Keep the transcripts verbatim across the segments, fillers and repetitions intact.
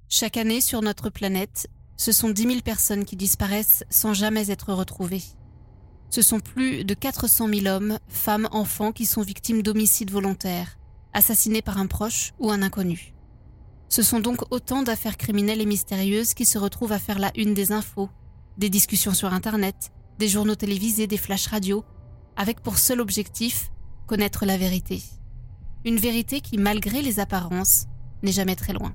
Chaque année sur notre planète, ce sont dix mille personnes qui disparaissent sans jamais être retrouvées. Ce sont plus de quatre cent mille hommes, femmes, enfants qui sont victimes d'homicides volontaires, assassinés par un proche ou un inconnu. Ce sont donc autant d'affaires criminelles et mystérieuses qui se retrouvent à faire la une des infos, des discussions sur Internet, des journaux télévisés, des flashs radio, avec pour seul objectif connaître la vérité. Une vérité qui, malgré les apparences, n'est jamais très loin.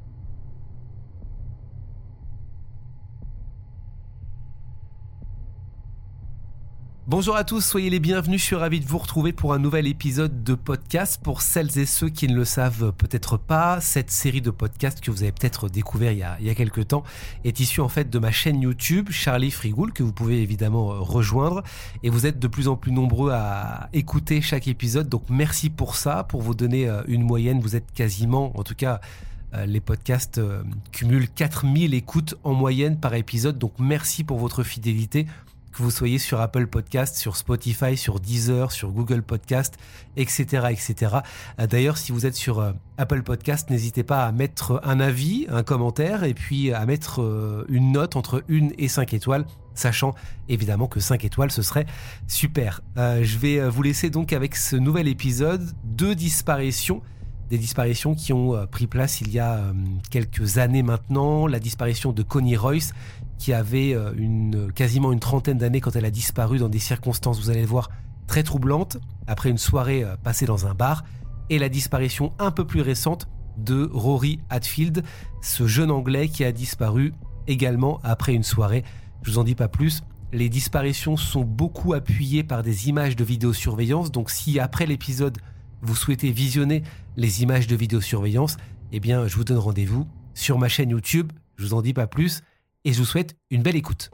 Bonjour à tous, soyez les bienvenus, je suis ravi de vous retrouver pour un nouvel épisode de podcast. Pour celles et ceux qui ne le savent peut-être pas, cette série de podcasts que vous avez peut-être découvert il y a, il y a quelques temps est issue en fait de ma chaîne YouTube, Charlie Frigoul, que vous pouvez évidemment rejoindre. Et vous êtes de plus en plus nombreux à écouter chaque épisode, donc merci pour ça, pour vous donner une moyenne. Vous êtes quasiment, en tout cas... Les podcasts euh, cumulent quatre mille écoutes en moyenne par épisode, donc merci pour votre fidélité, que vous soyez sur Apple Podcast, sur Spotify, sur Deezer, sur Google Podcast, et cetera, et cetera. D'ailleurs, si vous êtes sur euh, Apple Podcast, n'hésitez pas à mettre un avis, un commentaire, et puis à mettre euh, une note entre une et cinq étoiles, sachant évidemment que cinq étoiles, ce serait super. Euh, je vais vous laisser donc avec ce nouvel épisode de disparition. Des disparitions qui ont pris place il y a quelques années maintenant. La disparition de Connie Royce, qui avait une, quasiment une trentaine d'années quand elle a disparu dans des circonstances, vous allez le voir, très troublantes, après une soirée passée dans un bar. Et la disparition un peu plus récente de Rory Hadfield, ce jeune Anglais qui a disparu également après une soirée. Je vous en dis pas plus. Les disparitions sont beaucoup appuyées par des images de vidéosurveillance. Donc si après l'épisode, vous souhaitez visionner les images de vidéosurveillance, eh bien, je vous donne rendez-vous sur ma chaîne YouTube. Je vous en dis pas plus et je vous souhaite une belle écoute.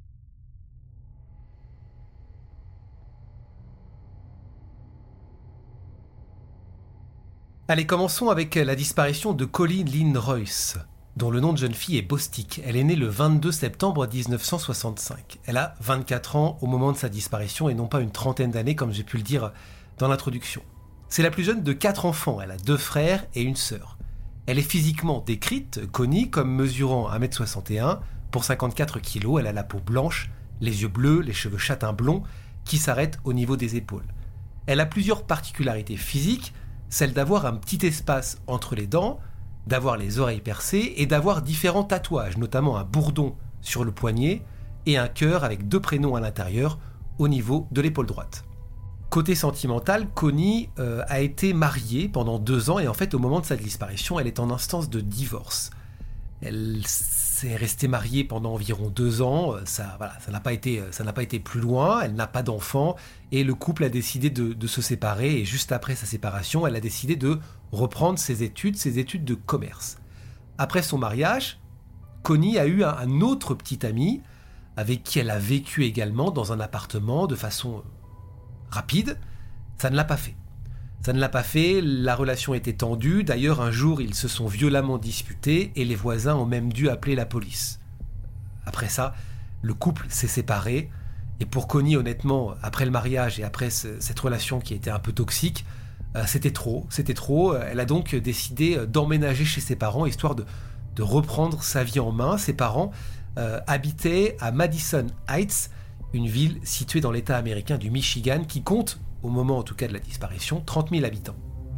Allez, commençons avec la disparition de Connie Lynn Royce, dont le nom de jeune fille est Bostic. Elle est née le vingt-deux septembre dix-neuf cent soixante-cinq. Elle a vingt-quatre ans au moment de sa disparition et non pas une trentaine d'années comme j'ai pu le dire dans l'introduction. C'est la plus jeune de quatre enfants, elle a deux frères et une sœur. Elle est physiquement décrite, Connie, comme mesurant un mètre soixante et un pour cinquante-quatre kilos. Elle a la peau blanche, les yeux bleus, les cheveux châtain blond qui s'arrêtent au niveau des épaules. Elle a plusieurs particularités physiques, celle d'avoir un petit espace entre les dents, d'avoir les oreilles percées et d'avoir différents tatouages, notamment un bourdon sur le poignet et un cœur avec deux prénoms à l'intérieur au niveau de l'épaule droite. Côté sentimental, Connie euh, a été mariée pendant deux ans et en fait au moment de sa disparition, elle est en instance de divorce. Elle s'est restée mariée pendant environ deux ans, ça, voilà, ça n'a pas été, ça n'a pas été plus loin, elle n'a pas d'enfant et le couple a décidé de, de se séparer et juste après sa séparation, elle a décidé de reprendre ses études, ses études de commerce. Après son mariage, Connie a eu un, un autre petit ami avec qui elle a vécu également dans un appartement de façon rapide, ça ne l'a pas fait. Ça ne l'a pas fait, la relation était tendue, d'ailleurs un jour ils se sont violemment disputés et les voisins ont même dû appeler la police. Après ça, le couple s'est séparé et pour Connie honnêtement, après le mariage et après ce, cette relation qui était un peu toxique, euh, c'était trop, c'était trop. Elle a donc décidé d'emménager chez ses parents histoire de, de reprendre sa vie en main. Ses parents euh, habitaient à Madison Heights, une ville située dans l'État américain du Michigan qui compte, au moment en tout cas de la disparition, trente mille habitants.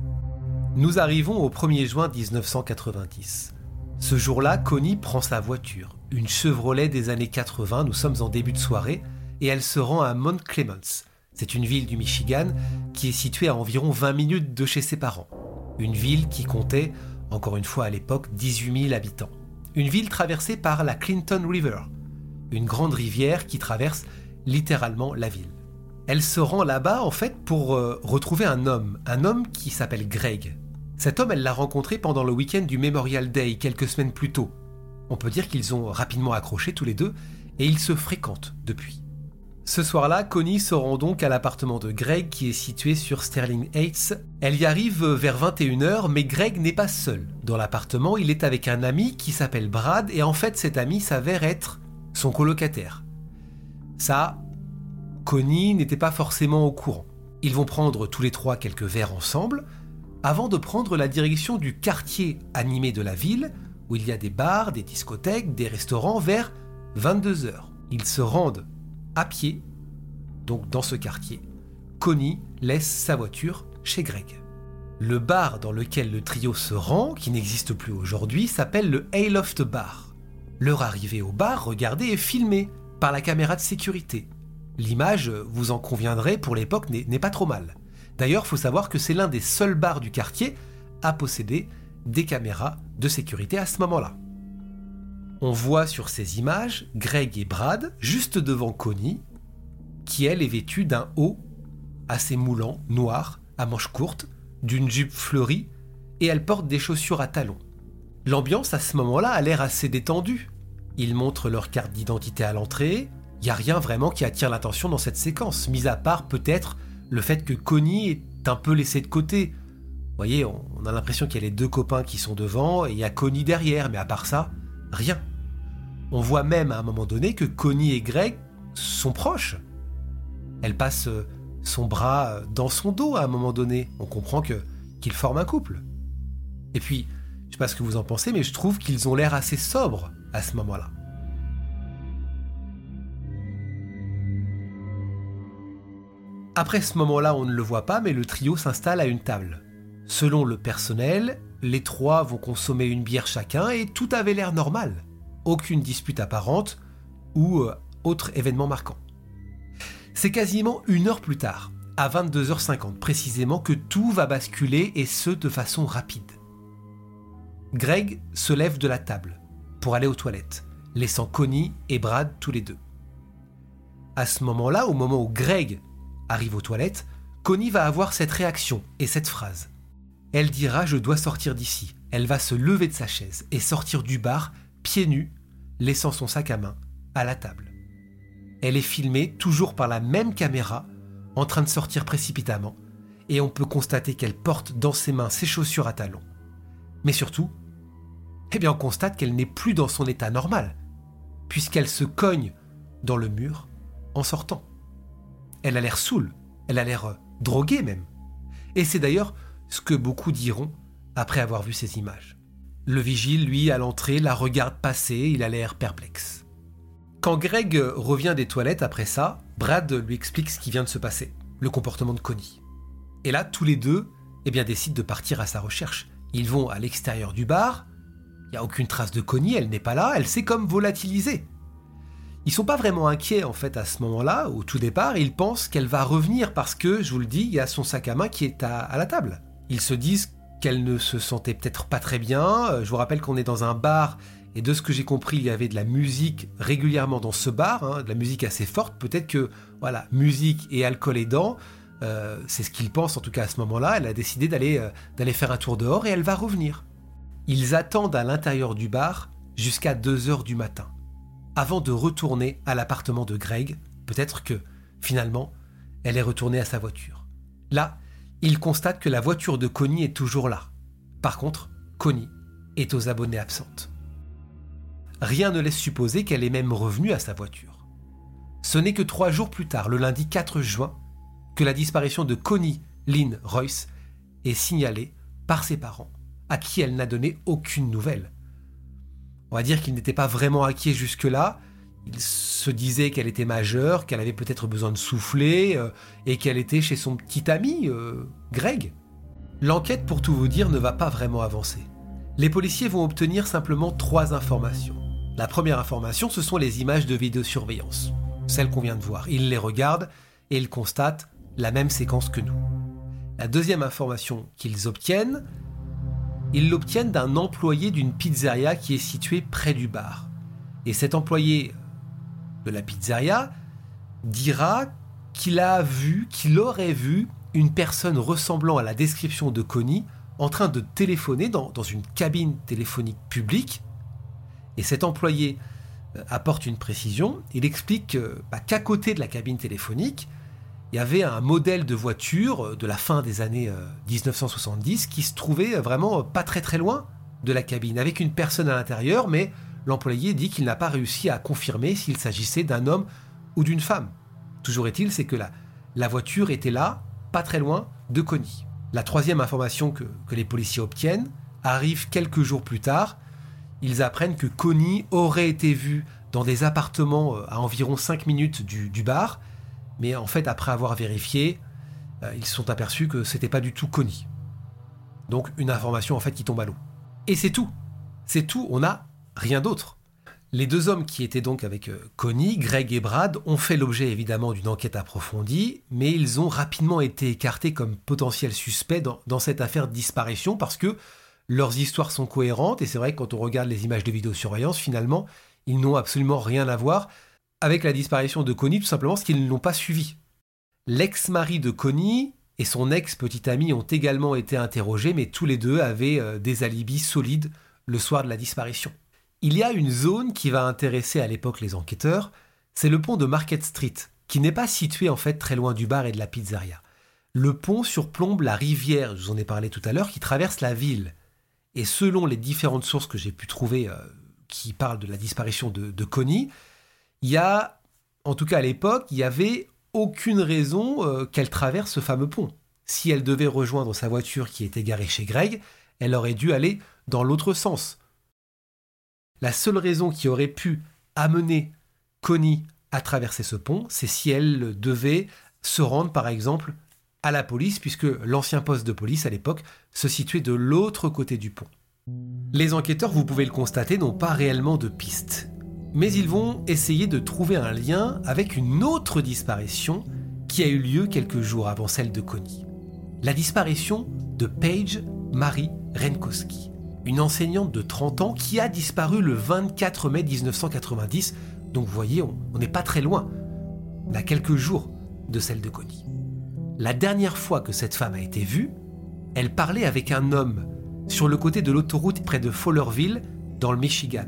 Nous arrivons au premier juin dix-neuf cent quatre-vingt-dix. Ce jour-là, Connie prend sa voiture, une Chevrolet des années quatre-vingts, nous sommes en début de soirée, et elle se rend à Mount Clemens. C'est une ville du Michigan qui est située à environ vingt minutes de chez ses parents. Une ville qui comptait, encore une fois à l'époque, dix-huit mille habitants. Une ville traversée par la Clinton River, une grande rivière qui traverse littéralement la ville. Elle se rend là-bas en fait pour euh, retrouver un homme, un homme qui s'appelle Greg. Cet homme, elle l'a rencontré pendant le week-end du Memorial Day, quelques semaines plus tôt. On peut dire qu'ils ont rapidement accroché tous les deux et ils se fréquentent depuis. Ce soir-là, Connie se rend donc à l'appartement de Greg qui est situé sur Sterling Heights. Elle y arrive vers vingt et une heures, mais Greg n'est pas seul. Dans l'appartement, il est avec un ami qui s'appelle Brad et en fait cet ami s'avère être son colocataire. Ça, Connie n'était pas forcément au courant. Ils vont prendre tous les trois quelques verres ensemble, avant de prendre la direction du quartier animé de la ville, où il y a des bars, des discothèques, des restaurants vers vingt-deux heures. Ils se rendent à pied, donc dans ce quartier. Connie laisse sa voiture chez Greg. Le bar dans lequel le trio se rend, qui n'existe plus aujourd'hui, s'appelle le Hayloft Bar. Leur arrivée au bar, regardée, est filmée par la caméra de sécurité. L'image, vous en conviendrez, pour l'époque n'est, n'est pas trop mal. D'ailleurs, il faut savoir que c'est l'un des seuls bars du quartier à posséder des caméras de sécurité à ce moment-là. On voit sur ces images Greg et Brad juste devant Connie, qui elle est vêtue d'un haut assez moulant, noir, à manches courtes, d'une jupe fleurie, et elle porte des chaussures à talons. L'ambiance à ce moment-là a l'air assez détendue. Ils montrent leur carte d'identité à l'entrée. Il n'y a rien vraiment qui attire l'attention dans cette séquence, mis à part peut-être le fait que Connie est un peu laissée de côté. Vous voyez, on a l'impression qu'il y a les deux copains qui sont devant et il y a Connie derrière, mais à part ça, rien. On voit même à un moment donné que Connie et Greg sont proches. Elle passe son bras dans son dos à un moment donné. On comprend que, qu'ils forment un couple. Et puis, je ne sais pas ce que vous en pensez, mais je trouve qu'ils ont l'air assez sobres à ce moment-là. Après ce moment-là, on ne le voit pas, mais le trio s'installe à une table. Selon le personnel, les trois vont consommer une bière chacun et tout avait l'air normal. Aucune dispute apparente ou euh, autre événement marquant. C'est quasiment une heure plus tard, à vingt-deux heures cinquante précisément, que tout va basculer et ce de façon rapide. Greg se lève de la table pour aller aux toilettes, laissant Connie et Brad tous les deux. À ce moment-là, au moment où Greg arrive aux toilettes, Connie va avoir cette réaction et cette phrase. Elle dira « Je dois sortir d'ici ». Elle va se lever de sa chaise et sortir du bar, pieds nus, laissant son sac à main à la table. Elle est filmée toujours par la même caméra, en train de sortir précipitamment, et on peut constater qu'elle porte dans ses mains ses chaussures à talons. Mais surtout, eh bien on constate qu'elle n'est plus dans son état normal, puisqu'elle se cogne dans le mur en sortant. Elle a l'air saoule, elle a l'air euh, droguée même. Et c'est d'ailleurs ce que beaucoup diront après avoir vu ces images. Le vigile, lui, à l'entrée, la regarde passer, il a l'air perplexe. Quand Greg revient des toilettes après ça, Brad lui explique ce qui vient de se passer, le comportement de Connie. Et là, tous les deux eh bien, décident de partir à sa recherche. Ils vont à l'extérieur du bar, il n'y a aucune trace de Connie, elle n'est pas là, elle s'est comme volatilisée. Ils sont pas vraiment inquiets en fait à ce moment-là, au tout départ, ils pensent qu'elle va revenir parce que, je vous le dis, il y a son sac à main qui est à, à la table. Ils se disent qu'elle ne se sentait peut-être pas très bien. Je vous rappelle qu'on est dans un bar et de ce que j'ai compris, il y avait de la musique régulièrement dans ce bar, hein, de la musique assez forte. Peut-être que, voilà, musique et alcool aidant, euh, c'est ce qu'ils pensent en tout cas à ce moment-là. Elle a décidé d'aller, euh, d'aller faire un tour dehors et elle va revenir. Ils attendent à l'intérieur du bar jusqu'à deux heures du matin, avant de retourner à l'appartement de Greg. Peut-être que, finalement, elle est retournée à sa voiture. Là, ils constatent que la voiture de Connie est toujours là. Par contre, Connie est aux abonnés absentes. Rien ne laisse supposer qu'elle est même revenue à sa voiture. Ce n'est que trois jours plus tard, le lundi quatre juin, que la disparition de Connie Lynn Royce est signalée par ses parents, à qui elle n'a donné aucune nouvelle. On va dire qu'ils n'étaient pas vraiment inquiets jusque-là. Ils se disaient qu'elle était majeure, qu'elle avait peut-être besoin de souffler euh, et qu'elle était chez son petit ami, euh, Greg. L'enquête, pour tout vous dire, ne va pas vraiment avancer. Les policiers vont obtenir simplement trois informations. La première information, ce sont les images de vidéosurveillance, celles qu'on vient de voir. Ils les regardent et ils constatent la même séquence que nous. La deuxième information qu'ils obtiennent, ils l'obtiennent d'un employé d'une pizzeria qui est située près du bar. Et cet employé de la pizzeria dira qu'il a vu, qu'il aurait vu une personne ressemblant à la description de Connie en train de téléphoner dans, dans une cabine téléphonique publique. Et cet employé apporte une précision. Il explique que, bah, qu'à côté de la cabine téléphonique, il y avait un modèle de voiture de la fin des années dix-neuf cent soixante-dix qui se trouvait vraiment pas très très loin de la cabine, avec une personne à l'intérieur, mais l'employé dit qu'il n'a pas réussi à confirmer s'il s'agissait d'un homme ou d'une femme. Toujours est-il, c'est que la, la voiture était là, pas très loin de Connie. La troisième information que, que les policiers obtiennent arrive quelques jours plus tard. ils apprennent que Connie aurait été vue dans des appartements à environ cinq minutes du, du bar, mais en fait, après avoir vérifié, euh, ils se sont aperçus que c'était pas du tout Connie. Donc une information en fait qui tombe à l'eau. Et c'est tout. C'est tout, on n'a rien d'autre. Les deux hommes qui étaient donc avec euh, Connie, Greg et Brad, ont fait l'objet évidemment d'une enquête approfondie, mais ils ont rapidement été écartés comme potentiels suspects dans, dans cette affaire de disparition parce que leurs histoires sont cohérentes, et c'est vrai que quand on regarde les images de vidéosurveillance, finalement, ils n'ont absolument rien à voir avec la disparition de Connie, tout simplement parce qu'ils ne l'ont pas suivie. L'ex-mari de Connie et son ex-petite amie ont également été interrogés, mais tous les deux avaient euh, des alibis solides le soir de la disparition. Il y a une zone qui va intéresser à l'époque les enquêteurs, c'est le pont de Market Street, qui n'est pas situé en fait très loin du bar et de la pizzeria. Le pont surplombe la rivière, je vous en ai parlé tout à l'heure, qui traverse la ville. Et selon les différentes sources que j'ai pu trouver euh, qui parlent de la disparition de, de Connie, il y a, en tout cas à l'époque, il n'y avait aucune raison euh, qu'elle traverse ce fameux pont. Si elle devait rejoindre sa voiture qui était garée chez Greg, elle aurait dû aller dans l'autre sens. La seule raison qui aurait pu amener Connie à traverser ce pont, c'est si elle devait se rendre par exemple à la police, puisque l'ancien poste de police à l'époque se situait de l'autre côté du pont. Les enquêteurs, vous pouvez le constater, n'ont pas réellement de piste. Mais ils vont essayer de trouver un lien avec une autre disparition qui a eu lieu quelques jours avant celle de Connie. La disparition de Paige Marie Renkowski, une enseignante de trente ans qui a disparu le vingt-quatre mai dix-neuf cent quatre-vingt-dix. Donc vous voyez, on n'est pas très loin. On a quelques jours de celle de Connie. La dernière fois que cette femme a été vue, elle parlait avec un homme sur le côté de l'autoroute près de Fowlerville, dans le Michigan.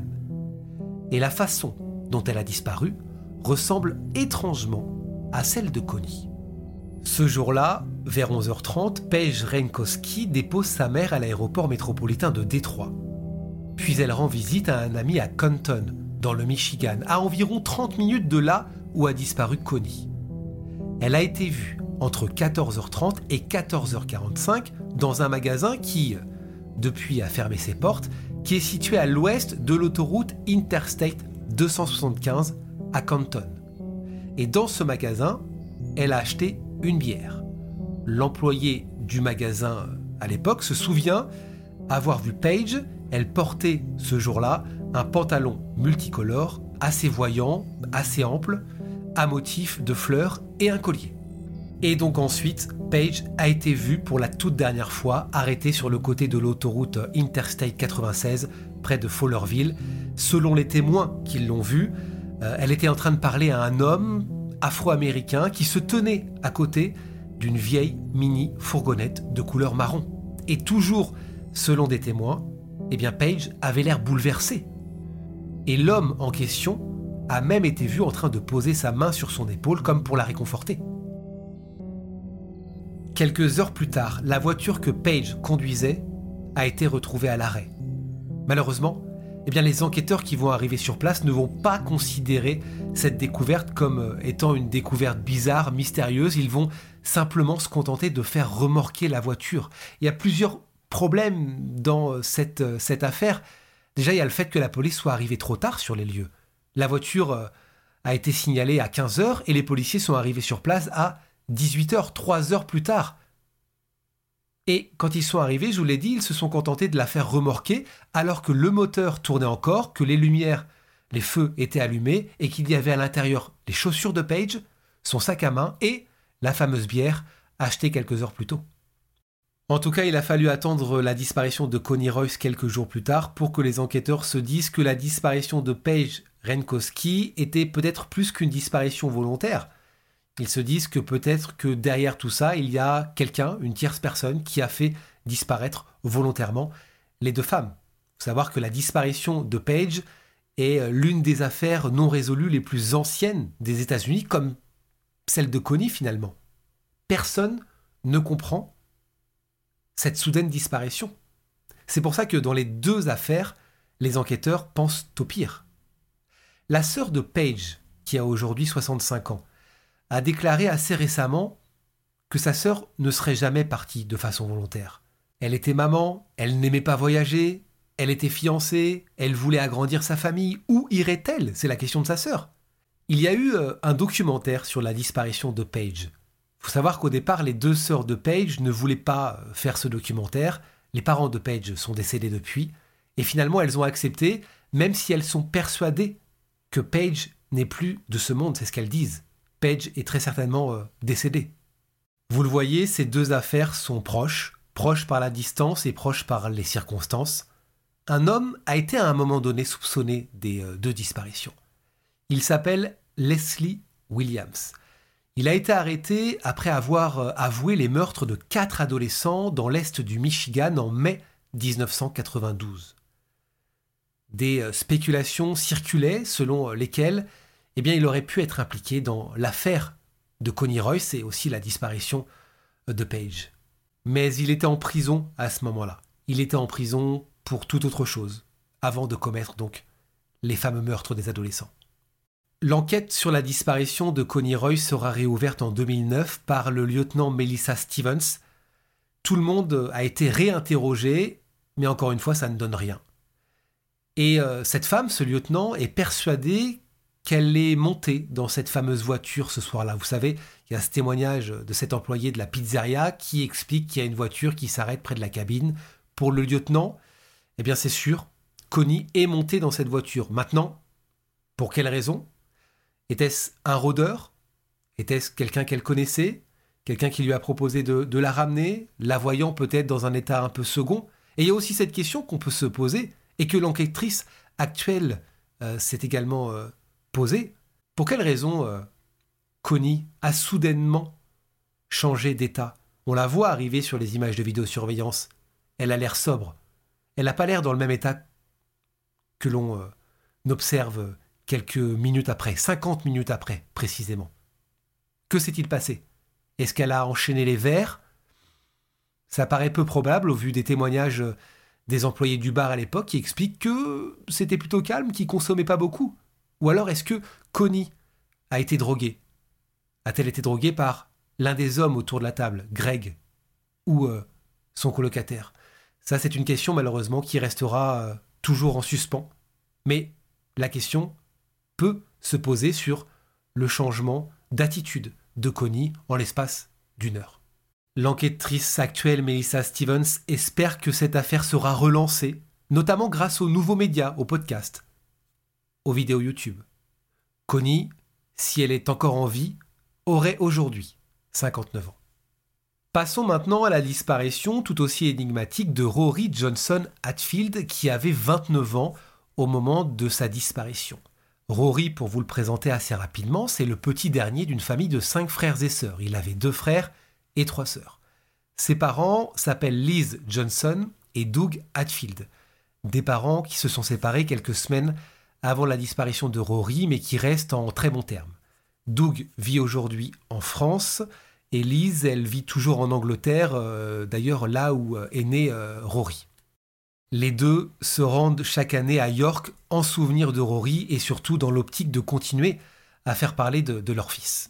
Et la façon dont elle a disparu ressemble étrangement à celle de Connie. Ce jour-là, vers onze heures trente, Paige Renkowski dépose sa mère à l'aéroport métropolitain de Détroit. Puis elle rend visite à un ami à Canton, dans le Michigan, à environ trente minutes de là où a disparu Connie. Elle a été vue entre quatorze heures trente et quatorze heures quarante-cinq dans un magasin qui, depuis a fermé ses portes, qui est situé à l'ouest de l'autoroute Interstate deux cent soixante-quinze à Canton. Et dans ce magasin, elle a acheté une bière. L'employé du magasin à l'époque se souvient avoir vu Paige. Elle portait ce jour-là un pantalon multicolore, assez voyant, assez ample, à motif de fleurs et un collier. Et donc ensuite, Paige a été vue pour la toute dernière fois arrêtée sur le côté de l'autoroute Interstate quatre-vingt-seize, près de Fowlerville. Selon les témoins qui l'ont vue, euh, elle était en train de parler à un homme afro-américain qui se tenait à côté d'une vieille mini fourgonnette de couleur marron. Et toujours, selon des témoins, eh bien Paige avait l'air bouleversée. Et l'homme en question a même été vu en train de poser sa main sur son épaule comme pour la réconforter. Quelques heures plus tard, la voiture que Paige conduisait a été retrouvée à l'arrêt. Malheureusement, eh bien, les enquêteurs qui vont arriver sur place ne vont pas considérer cette découverte comme étant une découverte bizarre, mystérieuse. Ils vont simplement se contenter de faire remorquer la voiture. Il y a plusieurs problèmes dans cette, cette affaire. Déjà, il y a le fait que la police soit arrivée trop tard sur les lieux. La voiture a été signalée à quinze heures et les policiers sont arrivés sur place à dix-huit heures, trois heures plus tard. Et quand ils sont arrivés, je vous l'ai dit, ils se sont contentés de la faire remorquer alors que le moteur tournait encore, que les lumières, les feux étaient allumés et qu'il y avait à l'intérieur les chaussures de Paige, son sac à main et la fameuse bière achetée quelques heures plus tôt. En tout cas, il a fallu attendre la disparition de Connie Royce quelques jours plus tard pour que les enquêteurs se disent que la disparition de Paige Renkowski était peut-être plus qu'une disparition volontaire. Ils se disent que peut-être que derrière tout ça, il y a quelqu'un, une tierce personne, qui a fait disparaître volontairement les deux femmes. Il faut savoir que la disparition de Paige est l'une des affaires non résolues les plus anciennes des États-Unis, comme celle de Connie finalement. Personne ne comprend cette soudaine disparition. C'est pour ça que dans les deux affaires, les enquêteurs pensent au pire. La sœur de Paige, qui a aujourd'hui soixante-cinq ans, a déclaré assez récemment que sa sœur ne serait jamais partie de façon volontaire. Elle était maman, elle n'aimait pas voyager, Elle était fiancée, elle voulait agrandir sa famille. Où irait-elle? C'est la question de sa sœur. Il y a eu euh, un documentaire sur la disparition de Paige. Il faut savoir qu'au départ, les deux sœurs de Paige ne voulaient pas faire ce documentaire. Les parents de Paige sont décédés depuis. Et finalement, elles ont accepté, même si elles sont persuadées que Paige n'est plus de ce monde. C'est ce qu'elles disent. Paige est très certainement euh, décédée. Vous le voyez, ces deux affaires sont proches, proches par la distance et proches par les circonstances. Un homme a été à un moment donné soupçonné des euh, deux disparitions. Il s'appelle Leslie Williams. Il a été arrêté après avoir euh, avoué les meurtres de quatre adolescents dans l'est du Michigan en mai dix-neuf cent quatre-vingt-douze. Des euh, spéculations circulaient selon lesquelles eh bien, il aurait pu être impliqué dans l'affaire de Connie Royce et aussi la disparition de Paige. Mais il était en prison à ce moment-là. Il était en prison pour toute autre chose, avant de commettre donc les fameux meurtres des adolescents. L'enquête sur la disparition de Connie Royce sera réouverte en deux mille neuf par le lieutenant Melissa Stevens. Tout le monde a été réinterrogé, mais encore une fois, ça ne donne rien. Et euh, cette femme, ce lieutenant, est persuadée qu'elle est montée dans cette fameuse voiture ce soir-là. Vous savez, il y a ce témoignage de cet employé de la pizzeria qui explique qu'il y a une voiture qui s'arrête près de la cabine. Pour le lieutenant, eh bien c'est sûr, Connie est montée dans cette voiture. Maintenant, pour quelle raison? Était-ce un rôdeur? Était-ce quelqu'un qu'elle connaissait? Quelqu'un qui lui a proposé de, de la ramener? La voyant peut-être dans un état un peu second? Et il y a aussi cette question qu'on peut se poser et que l'enquêtrice actuelle euh, s'est également euh, posée. Pour quelle raison euh, Connie a soudainement changé d'état? On la voit arriver sur les images de vidéosurveillance. Elle a l'air sobre. Elle n'a pas l'air dans le même état que l'on euh, observe quelques minutes après, cinquante minutes après, précisément. Que s'est-il passé? Est-ce qu'elle a enchaîné les verres? Ça paraît peu probable au vu des témoignages des employés du bar à l'époque qui expliquent que c'était plutôt calme, qu'ils ne consommaient pas beaucoup. Ou alors est-ce que Connie a été droguée? A-t-elle été droguée par l'un des hommes autour de la table, Greg, ou euh, son colocataire? Ça, c'est une question malheureusement qui restera euh, toujours en suspens. Mais la question peut se poser sur le changement d'attitude de Connie en l'espace d'une heure. L'enquêtrice actuelle Melissa Stevens espère que cette affaire sera relancée, notamment grâce aux nouveaux médias, aux podcasts, aux vidéos YouTube. Connie, si elle est encore en vie, aurait aujourd'hui cinquante-neuf ans. Passons maintenant à la disparition tout aussi énigmatique de Rory Johnson Hatfield qui avait vingt-neuf ans au moment de sa disparition. Rory, pour vous le présenter assez rapidement, c'est le petit dernier d'une famille de cinq frères et sœurs. Il avait deux frères et trois sœurs. Ses parents s'appellent Liz Johnson et Doug Hatfield. Des parents qui se sont séparés quelques semaines avant la disparition de Rory, mais qui restent en très bons termes. Doug vit aujourd'hui en France et Liz, elle vit toujours en Angleterre, euh, d'ailleurs là où euh, est né euh, Rory. Les deux se rendent chaque année à York en souvenir de Rory et surtout dans l'optique de continuer à faire parler de, de leur fils.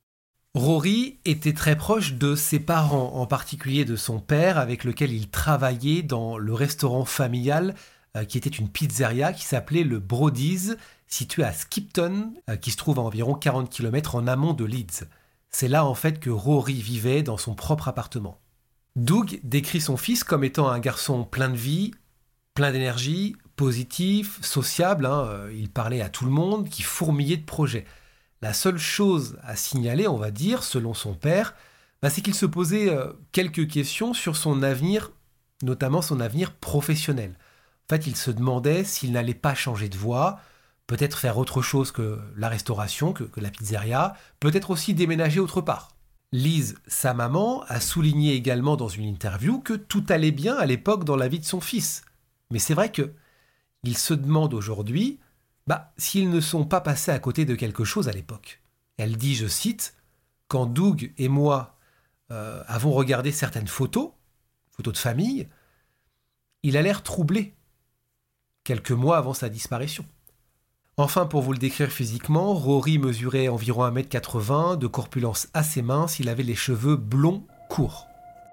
Rory était très proche de ses parents, en particulier de son père avec lequel il travaillait dans le restaurant familial euh, qui était une pizzeria qui s'appelait le Brody's, situé à Skipton, euh, qui se trouve à environ quarante kilomètres en amont de Leeds. C'est là en fait que Rory vivait dans son propre appartement. Doug décrit son fils comme étant un garçon plein de vie, plein d'énergie, positif, sociable, hein, il parlait à tout le monde, qui fourmillait de projets. La seule chose à signaler, on va dire, selon son père, bah, c'est qu'il se posait euh, quelques questions sur son avenir, notamment son avenir professionnel. En fait, il se demandait s'il n'allait pas changer de voie, peut-être faire autre chose que la restauration, que, que la pizzeria, peut-être aussi déménager autre part. Liz, sa maman, a souligné également dans une interview que tout allait bien à l'époque dans la vie de son fils. Mais c'est vrai que il se demande aujourd'hui bah, s'ils ne sont pas passés à côté de quelque chose à l'époque. Elle dit, je cite, « Quand Doug et moi euh, avons regardé certaines photos, photos de famille, il a l'air troublé, quelques mois avant sa disparition. » Enfin, pour vous le décrire physiquement, Rory mesurait environ un mètre quatre-vingts, de corpulence assez mince, il avait les cheveux blonds courts.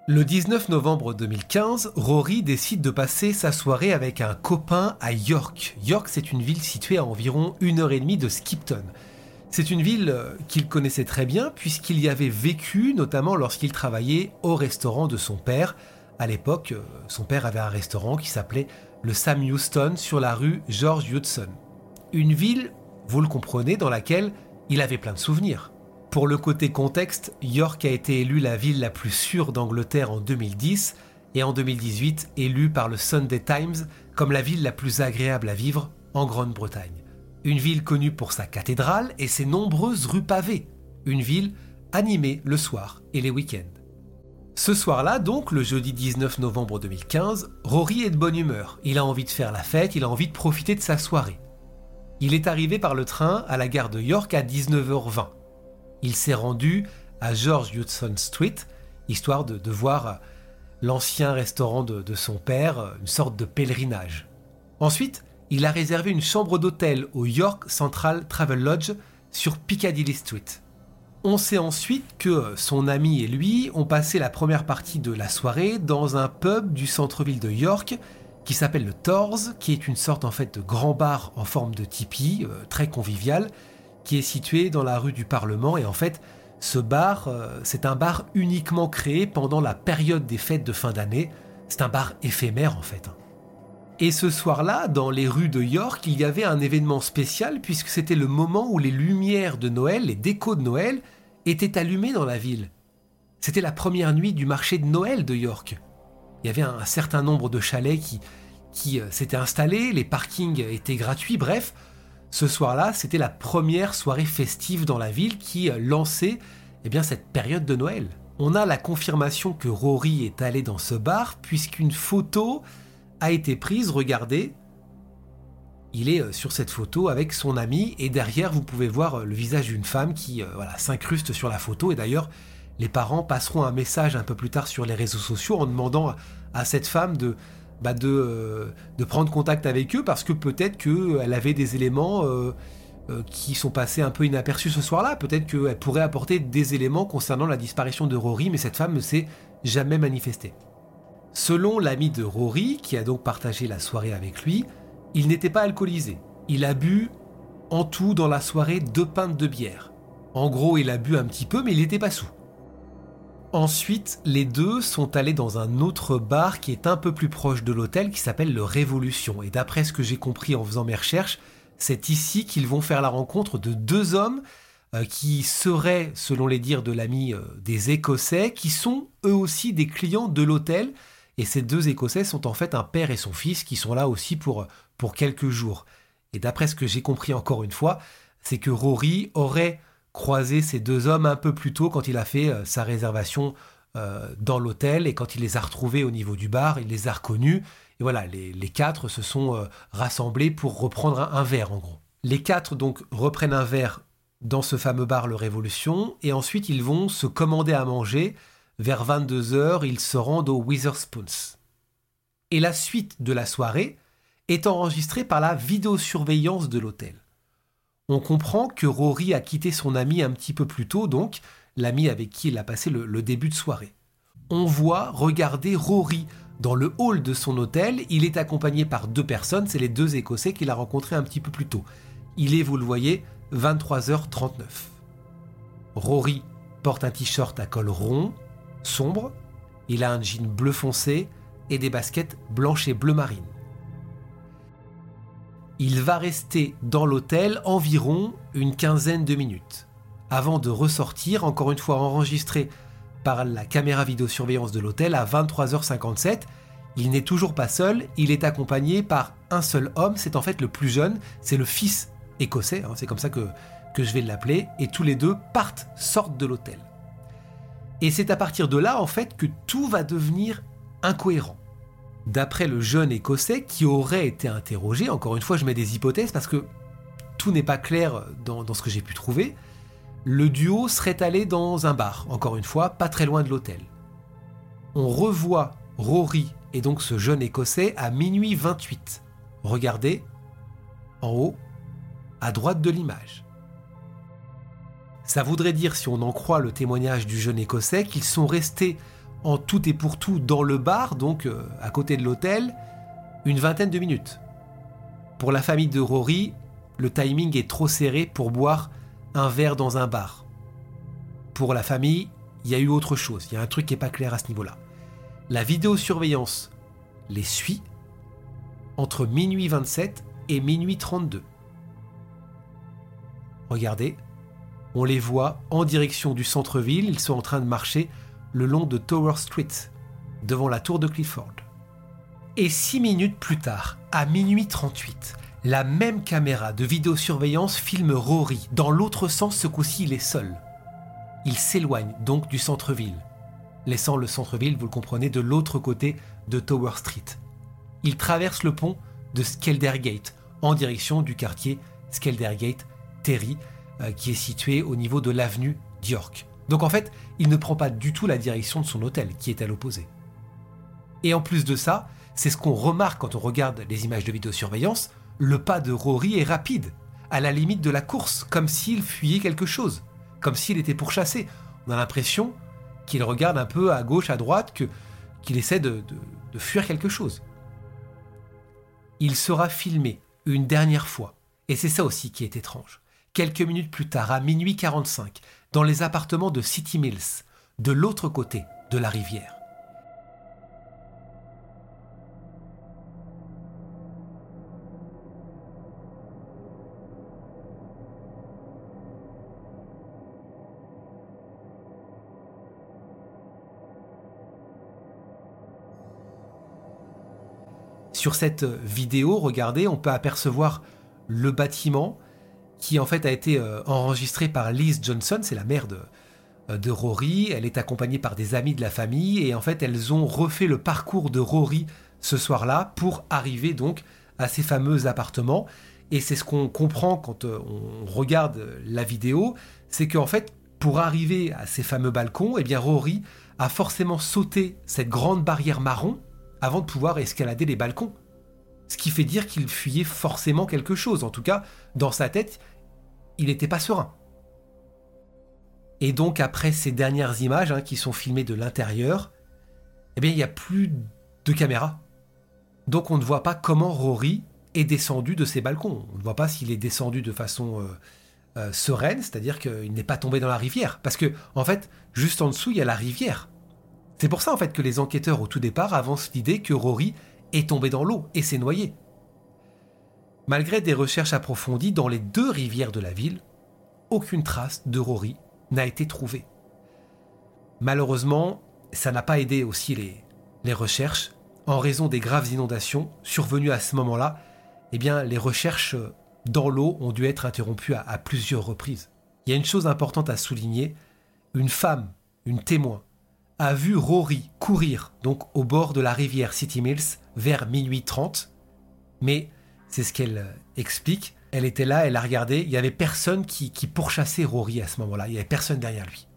Le dix-neuf novembre deux mille quinze, Rory décide de passer sa soirée avec un copain à York. York, c'est une ville située à environ une heure et demie de Skipton. C'est une ville qu'il connaissait très bien puisqu'il y avait vécu, notamment lorsqu'il travaillait au restaurant de son père. À l'époque, son père avait un restaurant qui s'appelait le Sam Houston sur la rue George Hudson. Une ville, vous le comprenez, dans laquelle il avait plein de souvenirs. Pour le côté contexte, York a été élue la ville la plus sûre d'Angleterre en deux mille dix et en deux mille dix-huit élue par le Sunday Times comme la ville la plus agréable à vivre en Grande-Bretagne. Une ville connue pour sa cathédrale et ses nombreuses rues pavées. Une ville animée le soir et les week-ends. Ce soir-là, donc, le jeudi dix-neuf novembre deux mille quinze, Rory est de bonne humeur. Il a envie de faire la fête, il a envie de profiter de sa soirée. Il est arrivé par le train à la gare de York à dix-neuf heures vingt. Il s'est rendu à George Hudson Street, histoire de, de voir l'ancien restaurant de, de son père, une sorte de pèlerinage. Ensuite, il a réservé une chambre d'hôtel au York Central Travel Lodge sur Piccadilly Street. On sait ensuite que son ami et lui ont passé la première partie de la soirée dans un pub du centre-ville de York qui s'appelle le Torrs, qui est une sorte en fait de grand bar en forme de tipi, euh, très convivial, qui est situé dans la rue du Parlement. Et en fait, ce bar, euh, c'est un bar uniquement créé pendant la période des fêtes de fin d'année. C'est un bar éphémère en fait. Et ce soir-là, dans les rues de York, il y avait un événement spécial puisque c'était le moment où les lumières de Noël, les décos de Noël, étaient allumées dans la ville. C'était la première nuit du marché de Noël de York. Il y avait un certain nombre de chalets qui, qui euh, s'étaient installés, les parkings étaient gratuits, bref. Ce soir-là, c'était la première soirée festive dans la ville qui euh, lançait eh bien, cette période de Noël. On a la confirmation que Rory est allé dans ce bar puisqu'une photo a été prise, regardez. Il est sur cette photo avec son ami et derrière vous pouvez voir le visage d'une femme qui euh, voilà, s'incruste sur la photo. Et d'ailleurs, les parents passeront un message un peu plus tard sur les réseaux sociaux en demandant à cette femme de, bah de, euh, de prendre contact avec eux parce que peut-être qu'elle avait des éléments euh, euh, qui sont passés un peu inaperçus ce soir-là. Peut-être qu'elle pourrait apporter des éléments concernant la disparition de Rory, mais cette femme ne s'est jamais manifestée. Selon l'ami de Rory, qui a donc partagé la soirée avec lui, il n'était pas alcoolisé. Il a bu en tout dans la soirée deux pintes de bière. En gros, il a bu un petit peu, mais il n'était pas saoul. Ensuite, les deux sont allés dans un autre bar qui est un peu plus proche de l'hôtel, qui s'appelle le Révolution. Et d'après ce que j'ai compris en faisant mes recherches, c'est ici qu'ils vont faire la rencontre de deux hommes euh, qui seraient, selon les dires de l'ami, euh, des Écossais, qui sont eux aussi des clients de l'hôtel. Et ces deux Écossais sont en fait un père et son fils qui sont là aussi pour, pour quelques jours. Et d'après ce que j'ai compris encore une fois, c'est que Rory aurait croisé ces deux hommes un peu plus tôt quand il a fait euh, sa réservation euh, dans l'hôtel et quand il les a retrouvés au niveau du bar, il les a reconnus. Et voilà, les, les quatre se sont euh, rassemblés pour reprendre un, un verre en gros. Les quatre donc reprennent un verre dans ce fameux bar Le Révolution et ensuite ils vont se commander à manger. Vers vingt-deux heures, ils se rendent au Wetherspoons. Et la suite de la soirée est enregistrée par la vidéosurveillance de l'hôtel. On comprend que Rory a quitté son ami un petit peu plus tôt, donc l'ami avec qui il a passé le, le début de soirée. On voit regarder Rory dans le hall de son hôtel. Il est accompagné par deux personnes, c'est les deux Écossais qu'il a rencontrés un petit peu plus tôt. Il est, vous le voyez, vingt-trois heures trente-neuf. Rory porte un t-shirt à col rond, sombre, il a un jean bleu foncé et des baskets blanches et bleu marine. Il va rester dans l'hôtel environ une quinzaine de minutes, avant de ressortir, encore une fois enregistré par la caméra vidéosurveillance de l'hôtel à vingt-trois heures cinquante-sept. Il n'est toujours pas seul, il est accompagné par un seul homme, c'est en fait le plus jeune, c'est le fils écossais, hein, c'est comme ça que, que je vais l'appeler, et tous les deux partent, sortent de l'hôtel. Et c'est à partir de là, en fait, que tout va devenir incohérent. D'après le jeune Écossais qui aurait été interrogé, encore une fois, je mets des hypothèses parce que tout n'est pas clair dans, dans ce que j'ai pu trouver, le duo serait allé dans un bar, encore une fois, pas très loin de l'hôtel. On revoit Rory et donc ce jeune Écossais à minuit vingt-huit. Regardez, en haut, à droite de l'image. Ça voudrait dire, si on en croit le témoignage du jeune Écossais, qu'ils sont restés en tout et pour tout dans le bar, donc euh, à côté de l'hôtel, une vingtaine de minutes. Pour la famille de Rory, le timing est trop serré pour boire un verre dans un bar. Pour la famille, il y a eu autre chose, il y a un truc qui n'est pas clair à ce niveau-là. La vidéosurveillance les suit entre minuit vingt-sept et minuit trente-deux. Regardez, on les voit en direction du centre-ville, ils sont en train de marcher le long de Tower Street, devant la tour de Clifford. Et six minutes plus tard, à minuit trente-huit, la même caméra de vidéosurveillance filme Rory. Dans l'autre sens, ce coup-ci, il est seul. Il s'éloigne donc du centre-ville, laissant le centre-ville, vous le comprenez, de l'autre côté de Tower Street. Il traverse le pont de Skeldergate, en direction du quartier Skeldergate Terry, euh, qui est situé au niveau de l'avenue d'York. Donc en fait, il ne prend pas du tout la direction de son hôtel, qui est à l'opposé. Et en plus de ça, c'est ce qu'on remarque quand on regarde les images de vidéosurveillance, le pas de Rory est rapide, à la limite de la course, comme s'il fuyait quelque chose, comme s'il était pourchassé. On a l'impression qu'il regarde un peu à gauche, à droite, que, qu'il essaie de, de, de fuir quelque chose. Il sera filmé une dernière fois, et c'est ça aussi qui est étrange. Quelques minutes plus tard, à minuit quarante-cinq, dans les appartements de City Mills, de l'autre côté de la rivière. Sur cette vidéo, regardez, on peut apercevoir le bâtiment qui en fait a été euh, enregistré par Liz Johnson, c'est la mère de, euh, de Rory. Elle est accompagnée par des amis de la famille et en fait elles ont refait le parcours de Rory ce soir-là pour arriver donc à ces fameux appartements. Et c'est ce qu'on comprend quand euh, on regarde la vidéo, c'est qu'en fait pour arriver à ces fameux balcons, eh bien Rory a forcément sauté cette grande barrière marron avant de pouvoir escalader les balcons. Ce qui fait dire qu'il fuyait forcément quelque chose. En tout cas, dans sa tête, il n'était pas serein. Et donc, après ces dernières images hein, qui sont filmées de l'intérieur, eh bien, il n'y a plus de caméra. Donc, on ne voit pas comment Rory est descendu de ces balcons. On ne voit pas s'il est descendu de façon euh, euh, sereine, c'est-à-dire qu'il n'est pas tombé dans la rivière. Parce que, en fait, juste en dessous, il y a la rivière. C'est pour ça, en fait, que les enquêteurs, au tout départ, avancent l'idée que Rory est tombé dans l'eau et s'est noyé. Malgré des recherches approfondies dans les deux rivières de la ville, aucune trace de Rory n'a été trouvée. Malheureusement, ça n'a pas aidé aussi les, les recherches. En raison des graves inondations survenues à ce moment-là, eh bien, les recherches dans l'eau ont dû être interrompues à, à plusieurs reprises. Il y a une chose importante à souligner, une femme, une témoin, a vu Rory courir donc au bord de la rivière City Mills vers minuit trente, mais c'est ce qu'elle explique. Elle était là, elle a regardé, il n'y avait personne qui, qui pourchassait Rory à ce moment-là, il n'y avait personne derrière lui.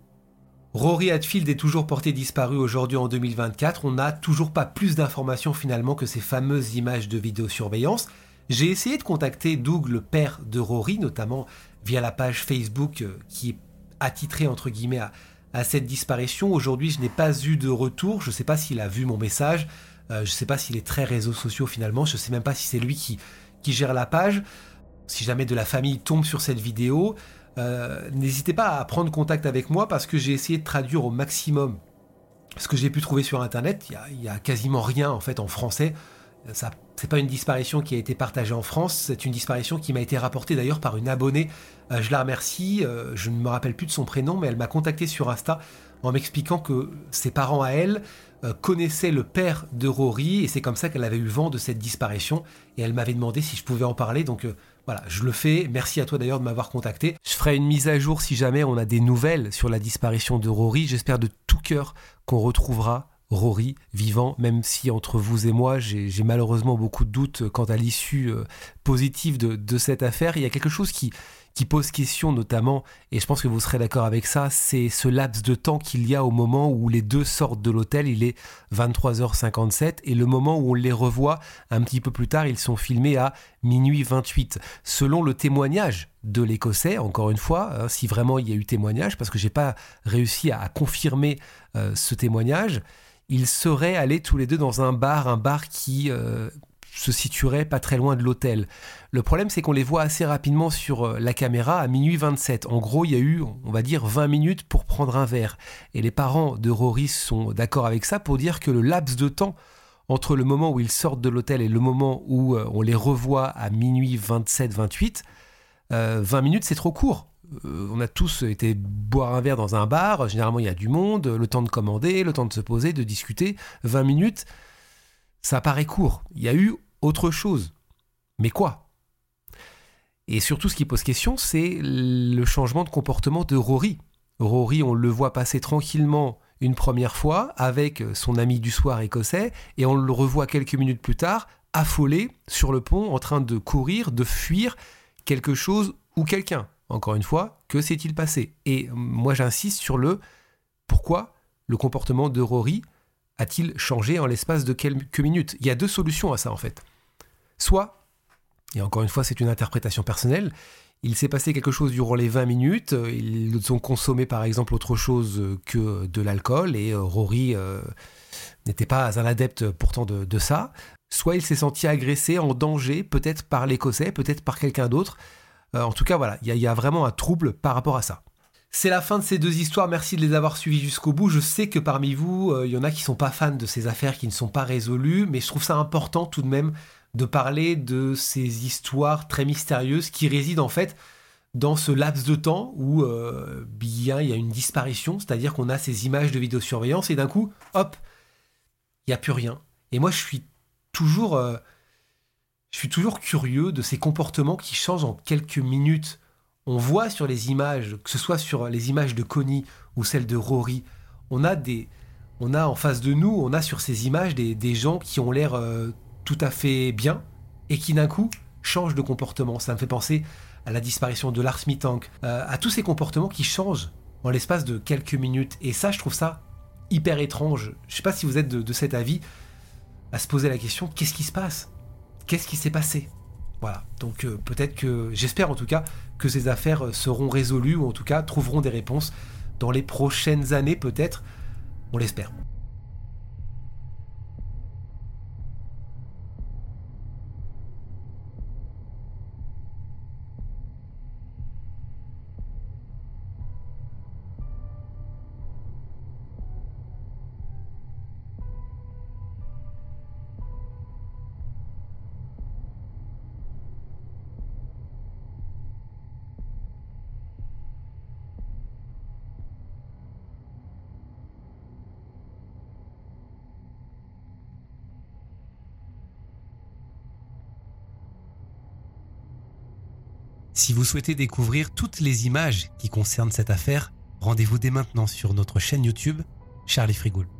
Rory Hadfield est toujours porté disparu aujourd'hui en deux mille vingt-quatre, on n'a toujours pas plus d'informations finalement que ces fameuses images de vidéosurveillance. J'ai essayé de contacter Doug, le père de Rory, notamment via la page Facebook qui est attitrée entre guillemets à à cette disparition. Aujourd'hui, je n'ai pas eu de retour. Je ne sais pas s'il a vu mon message. Euh, je ne sais pas s'il est très réseaux sociaux finalement. Je ne sais même pas si c'est lui qui, qui gère la page. Si jamais de la famille tombe sur cette vidéo, euh, n'hésitez pas à prendre contact avec moi parce que j'ai essayé de traduire au maximum ce que j'ai pu trouver sur Internet. Il n'y a, a quasiment rien en fait en français. Ça, c'est pas une disparition qui a été partagée en France, c'est une disparition qui m'a été rapportée d'ailleurs par une abonnée. Euh, je la remercie, euh, je ne me rappelle plus de son prénom, mais elle m'a contacté sur Insta en m'expliquant que ses parents à elle euh, connaissaient le père de Rory et c'est comme ça qu'elle avait eu vent de cette disparition et elle m'avait demandé si je pouvais en parler. Donc euh, voilà, je le fais. Merci à toi d'ailleurs de m'avoir contacté. Je ferai une mise à jour si jamais on a des nouvelles sur la disparition de Rory. J'espère de tout cœur qu'on retrouvera Rory vivant, même si entre vous et moi j'ai, j'ai malheureusement beaucoup de doutes quant à l'issue euh, positive de, de cette affaire. Il y a quelque chose qui, qui pose question notamment, et je pense que vous serez d'accord avec ça, c'est ce laps de temps qu'il y a au moment où les deux sortent de l'hôtel. Il est vingt-trois heures cinquante-sept et le moment où on les revoit un petit peu plus tard, ils sont filmés à minuit vingt-huit. Selon le témoignage de l'Écossais, encore une fois, hein, si vraiment il y a eu témoignage, parce que j'ai pas réussi à, à confirmer euh, ce témoignage, ils seraient allés tous les deux dans un bar, un bar qui euh, se situerait pas très loin de l'hôtel. Le problème, c'est qu'on les voit assez rapidement sur la caméra à minuit vingt-sept. En gros, il y a eu, on va dire, vingt minutes pour prendre un verre. Et les parents de Rory sont d'accord avec ça pour dire que le laps de temps entre le moment où ils sortent de l'hôtel et le moment où on les revoit à minuit vingt-sept vingt-huit, euh, vingt minutes, c'est trop court. Euh, on a tous été boire un verre dans un bar. Généralement, il y a du monde, le temps de commander, le temps de se poser, de discuter. vingt minutes, ça paraît court. Il y a eu autre chose. Mais quoi ? Et surtout, ce qui pose question, c'est le changement de comportement de Rory. Rory, on le voit passer tranquillement une première fois avec son ami du soir écossais, et on le revoit quelques minutes plus tard, affolé sur le pont, en train de courir, de fuir quelque chose ou quelqu'un. Encore une fois, que s'est-il passé ? Et moi, j'insiste sur le pourquoi le comportement de Rory a-t-il changé en l'espace de quelques minutes ? Il y a deux solutions à ça, en fait. Soit, et encore une fois, c'est une interprétation personnelle, il s'est passé quelque chose durant les vingt minutes, ils ont consommé par exemple autre chose que de l'alcool, et Rory euh, n'était pas un adepte pourtant de, de ça. Soit il s'est senti agressé, en danger, peut-être par l'Écossais, peut-être par quelqu'un d'autre. Euh, en tout cas, voilà, il y, y a vraiment un trouble par rapport à ça. C'est la fin de ces deux histoires, merci de les avoir suivies jusqu'au bout. Je sais que parmi vous, il euh, y en a qui ne sont pas fans de ces affaires, qui ne sont pas résolues, mais je trouve ça important tout de même de parler de ces histoires très mystérieuses qui résident en fait dans ce laps de temps où euh, bien, il y a une disparition, c'est-à-dire qu'on a ces images de vidéosurveillance et d'un coup, hop, il n'y a plus rien. Et moi, je suis toujours, euh, je suis toujours curieux de ces comportements qui changent en quelques minutes. On voit sur les images, que ce soit sur les images de Connie ou celles de Rory, on a, des, on a en face de nous, on a sur ces images des, des gens qui ont l'air euh, tout à fait bien et qui d'un coup changent de comportement. Ça me fait penser à la disparition de Lars Mittank, euh, à tous ces comportements qui changent en l'espace de quelques minutes. Et ça, je trouve ça hyper étrange. Je ne sais pas si vous êtes de, de cet avis, à se poser la question, qu'est-ce qui se passe ? Qu'est-ce qui s'est passé ? Voilà, donc euh, peut-être que, j'espère en tout cas, que ces affaires seront résolues, ou en tout cas trouveront des réponses dans les prochaines années peut-être, on l'espère. Si vous souhaitez découvrir toutes les images qui concernent cette affaire, rendez-vous dès maintenant sur notre chaîne YouTube Charlie Frigoul.